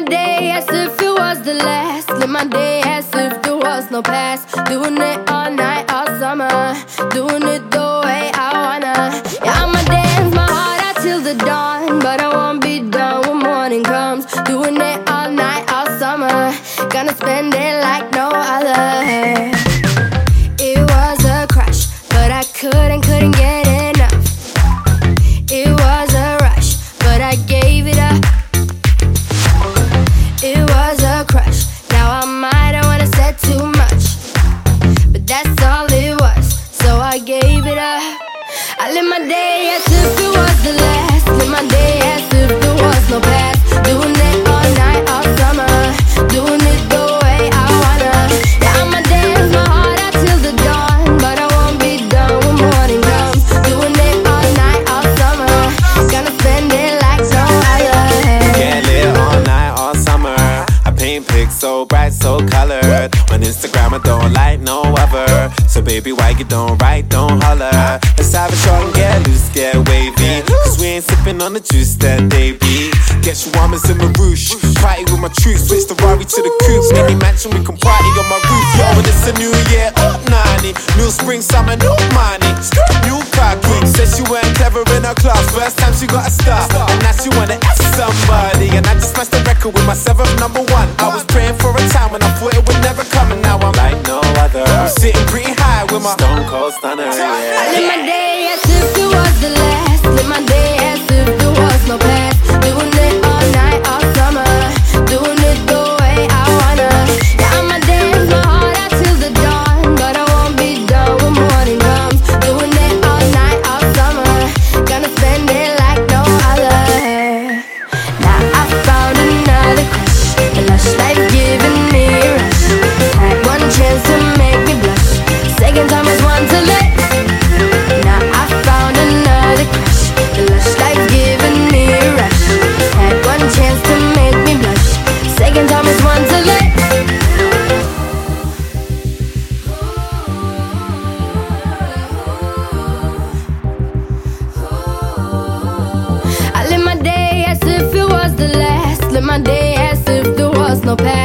day as if it was the last. Live my day as if there was no past. Doing it all night, all summer. Doing it the way I wanna. Yeah, I'ma dance my heart out till the dawn, but I won't be done when morning comes. Doing it all night, all summer. Gonna spend it like no other. It was a crush, but I couldn't get enough. It was a rush, but I gave it up. It was a crush, now I might have wanna said too much, but that's all it was, so I gave it up. I live my day as if it was the last. Live my day as if there was no past. Doing it all night, all summer. Doing it the way I wanna. Yeah, I'ma dance my heart out till the dawn, but I won't be done when morning comes. Doing it all night, all summer. Gonna spend it like no other. Get lit all night, all summer. I paint pics so bright, so colored. On Instagram I don't like no other. So baby, why you don't write, don't holler. Let's have a shot and get loose, get wavy. Cause we ain't sipping on the juice that they be. Get shawarmas in my roosh. Party with my troops, switch the Rari to the coupe. Any mansion we can party on my roof. Yo, when it's a new year, up 90. New spring, summer, new money. New car queen, said she weren't clever in her class. First time she got a star, and now she wanna F somebody. And I just smashed the record with my 7th number 1. I was praying for a time when I thought it would never come, and now I'm like no other. I'm sitting pretty high with my stone cold stunner. Yeah. I live my day as if it was the last. Live my day as if there was no past. Doing it all night, all summer. Doing it the way I wanna. Yeah, I'ma dance my heart out till the dawn, but I won't be done when morning comes. Doing it all night, all summer. Gonna spend it like no other. Now I found another crush. A lush life giving me a rush. Had one chance to make me blush. Second time was one to let. Now I found another crush. The lush life giving me a rush. Had one chance to make me blush. Second time is one to let. I live my day as if it was the last. Live my day as if there was no past.